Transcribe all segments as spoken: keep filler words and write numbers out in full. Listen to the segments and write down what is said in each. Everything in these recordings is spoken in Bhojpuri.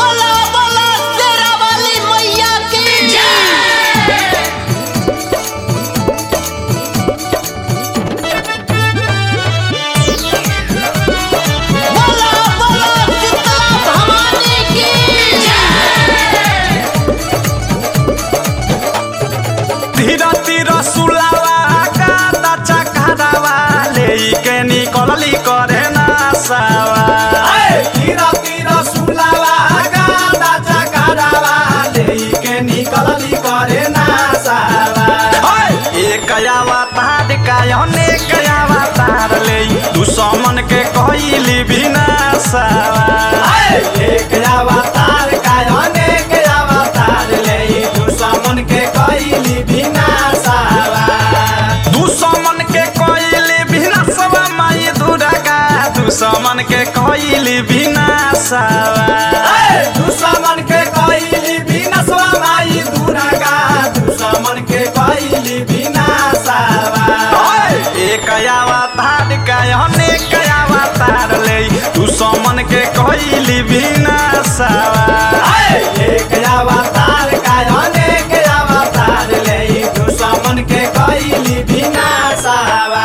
बोला बोला शेरा वाली मैया की बोला बोला शीतला भवानी की धीरा धीरा सुलावा कांदा चकरावा लेके निकलली करे ना सावा धीरा धीरा सुलावा कांदा चकरावा लेके निकलली करे ना सावा एक अवतार का अनेक अवतार ले दुश्मन के कहली विनाशवा एक अवतार का अनेक अवतार ले दुश्मन के कहली विनाशवा दुश्मन के कहली विनाशवा माई दुर्गा दुश्मन के कहली विनाशवा दुश्मन के कहली विनाशवा माई दुर्गा दुश्मन के कहली विनाशवा एक अवतार का अनेक अवतार ले दुश्मन के कहली विनाशवा एक अवतार का अनेक अवतार ले दुश्मन के कहली विनाशवा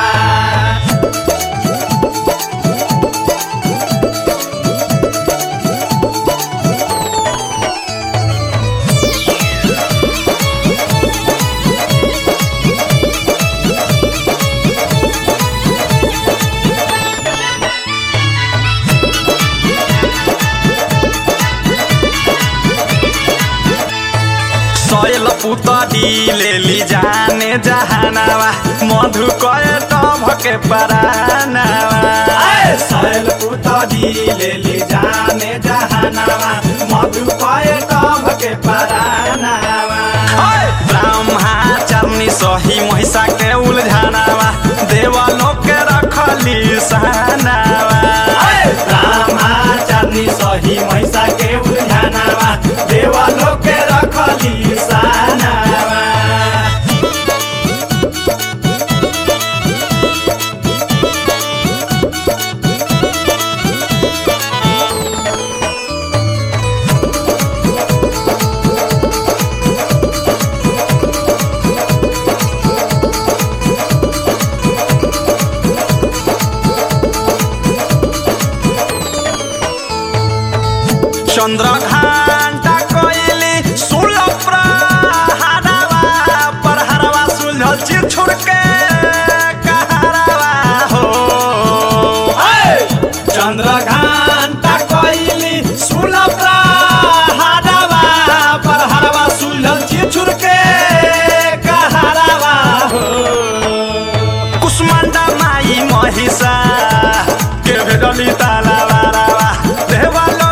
सैल पुतरी लेली जाने जहानावा मधु कए टभ के परानावा सैल पुतरी लेली जाने जहानावा मधु कए टभ के परानावा ब्रह्मचारिणी सही महिषा के उलझानावा देवलोक के रखली सहनावा ब्रह्मचारिणी सही महिषा के उलझानावा देवलोक के रखली सहनावा चंद्रघंटा कोइली सुलभ प्रहरवा प्रहरवा सुलझल चिर छुड़ के कहरवा हो चंद्रघंटा कोइली सुलभ प्रहरवा प्रहरवा सुलझल चिर छुड़ के कहरवा हो कुष्मांडा माई महिषा के भेडली तालावा देवालोक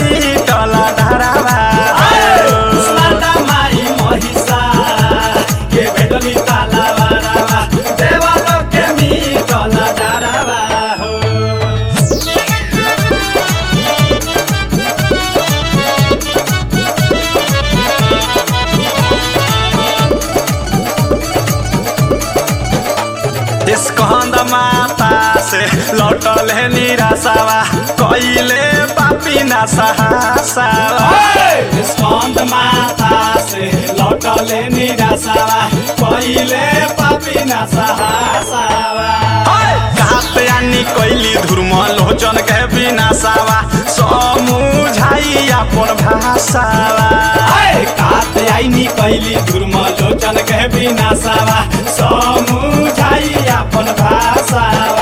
स्कंद माता से लौटल है निराशावा कइले पापी ना सहासावा स्कंद माता से लौटल है निराशावा कइले पापी ना सहासावा घात यानी कइली धर्म लोचन के विनाशावा समुझाई अपन भाषावा घात यानी कइली धर्म लोचन के विनाशावा समुझाई अपन भाषावा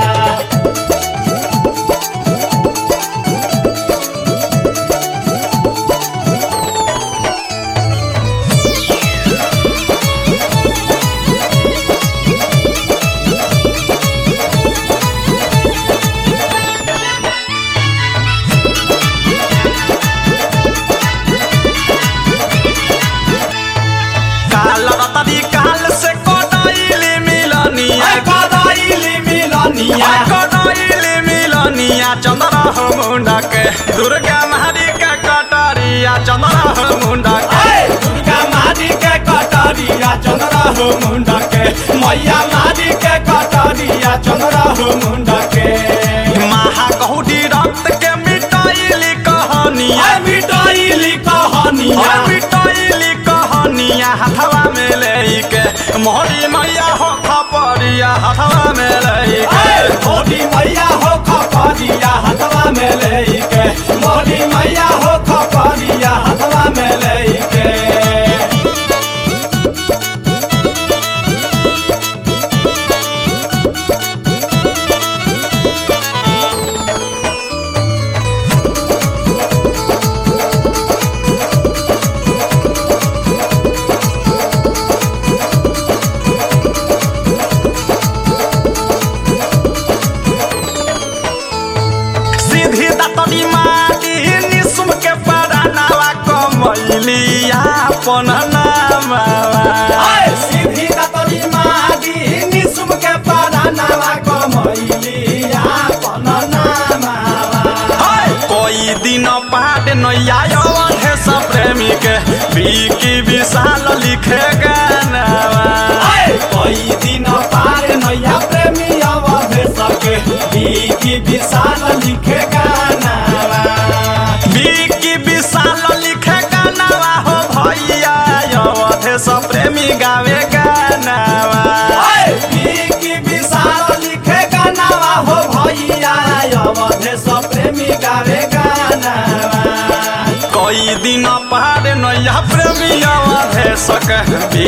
काल रतरी काल से कोडाइली मिलनिया कोडाइली मिलनिया कोडाइली मिलनिया चंद्रा हो मुंडा के दुर्गा मारी के कटरिया चंद्रा हो मुंडा के दुर्गा मारी के कटरिया चंद्रा हो मुंडा के मैया मारी के कटरिया चंद्रा हो मुंडा के महागौरी रक्त के मिटाइली कहानिया मिटाइली कहानिया मिटाइली कहानिया हथवा में लेके मोरी मैया हो खपरिया हथवा में लेके मोरी मैया हो खपरिया हथवा में लेके मोरी मैया हो खपरिया हथवा में लेके अपन नामा सीधी तली मादी निसुम के परानावा कमैली अपन नामा कोई दिन पाट नैया है सब प्रेमी के बीकी विशाल लिखे गानावा कोई दिन पाट नैया प्रेमी अवधे सके बीकी विशाल लिखे गानावा बीकी विशाल लिखे गानावा हो भैया अवधे सब प्रेमी गावे गानावा बीकी विशाल लिखे गानावा हो भैया अवधे सब प्रेमी गावे गानावा कोई दिन पहाड़ नैया प्रेमी अवधे सके